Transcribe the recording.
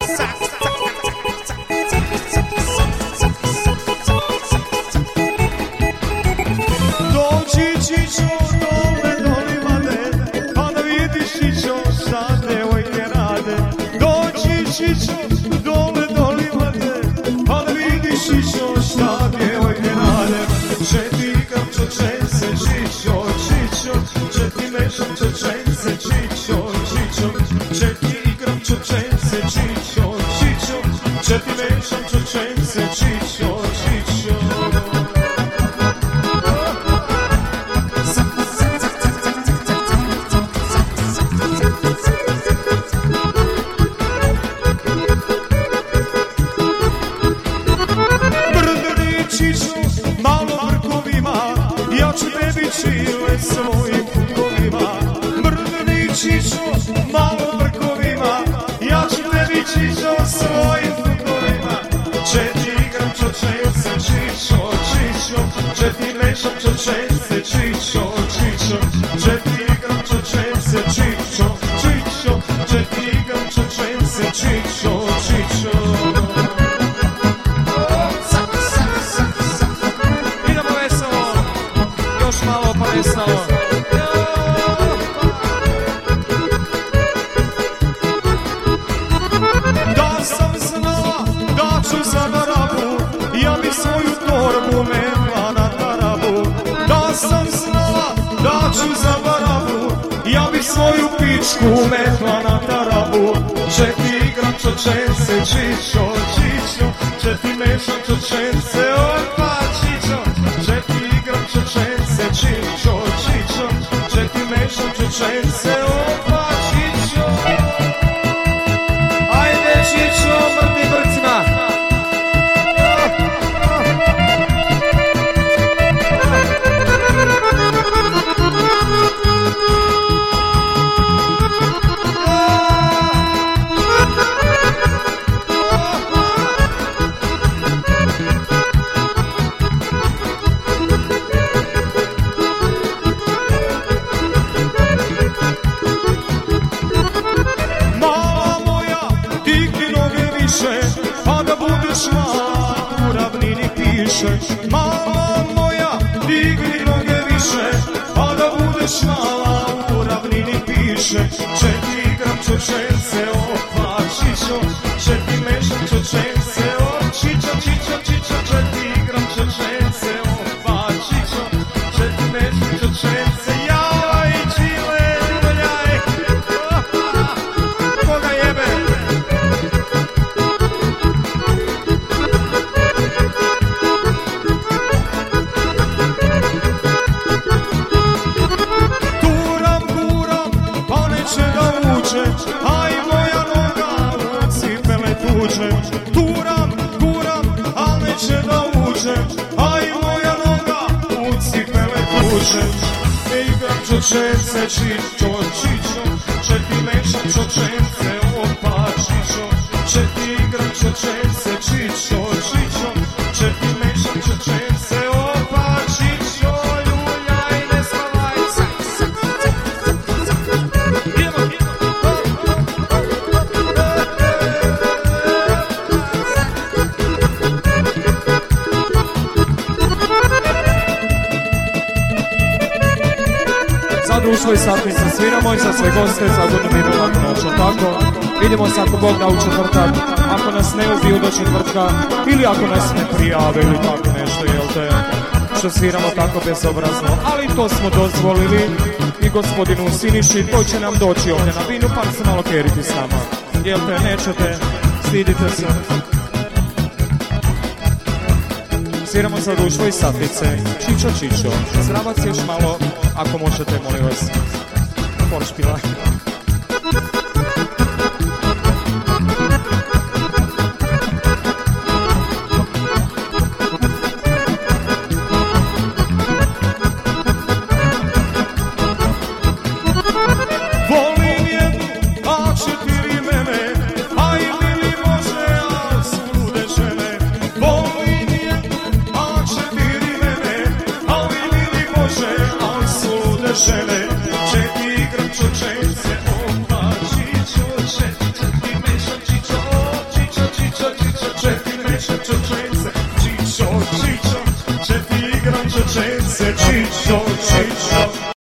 U svoj satnici sviramo i za sve goste zagodno miru laku noć. Tako, vidimo se ako Bog da u četvrtak, ako nas ne ubiju do četvrtka ili ako nas ne prijave ili tako nešto, jel te, što sviramo tako bezobrazno, ali to smo dozvolili i gospodinu Siniši, to će nam doći ovdje na vinu, pa se malo keriti s nama, jel te, nećete, stidite se. Sviramo sad u svoj satnice, Čičo, Čičo, zdravac još malo, ako možete, molim vas, pošpila. Volim jednu, a 4 mene, a i Lili može, a su lude žene. Volim jednu, a 4 mene, a i Lili može, a su lude žene. Četi igram čočence, Čičo, če ti igram čečence, Čičo, Čičo.